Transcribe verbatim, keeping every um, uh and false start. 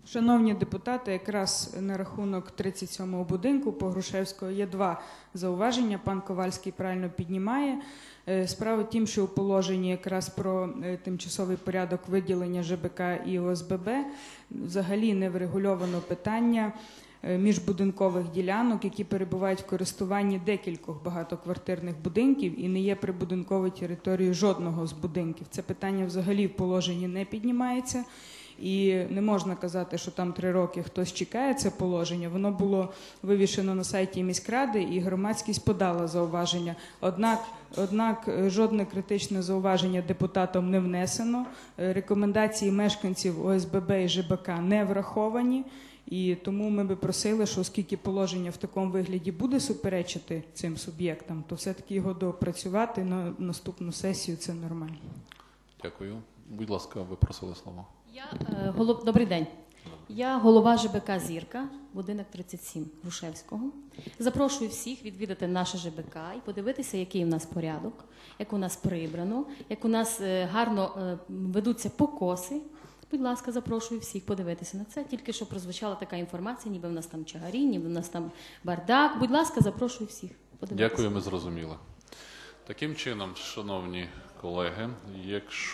Шановні депутати, якраз на рахунок тридцять сьомого будинку по Грушевського є два зауваження. Пан Ковальський правильно піднімає. Справа в тім, що у положенні якраз про тимчасовий порядок виділення ЖБК і ОСББ взагалі не врегульовано питання міжбудинкових ділянок, які перебувають в користуванні декількох багатоквартирних будинків і не є прибудинковою територією жодного з будинків. Це питання взагалі в положенні не піднімається. І не можна казати, що там три роки хтось чекає це положення. Воно було вивішено на сайті міськради, і громадськість подала зауваження. Однак, однак жодне критичне зауваження депутатам не внесено. Рекомендації мешканців ОСББ і ЖБК не враховані. І тому ми би просили, що оскільки положення в такому вигляді буде суперечити цим суб'єктам, то все-таки його доопрацювати на наступну сесію – це нормально. Дякую. Будь ласка, ви просили слово. Я, е, голов... Добрий день. Я голова ЖБК «Зірка», будинок тридцять сім Грушевського. Запрошую всіх відвідати наше ЖБК і подивитися, який у нас порядок, як у нас прибрано, як у нас е, гарно е, ведуться покоси. Будь ласка, запрошую всіх подивитися на це. Тільки що прозвучала така інформація, ніби в нас там чагарі, ніби в нас там бардак. Будь ласка, запрошую всіх подивитися. Дякую, ми зрозуміли. Таким чином, шановні колеги, якщо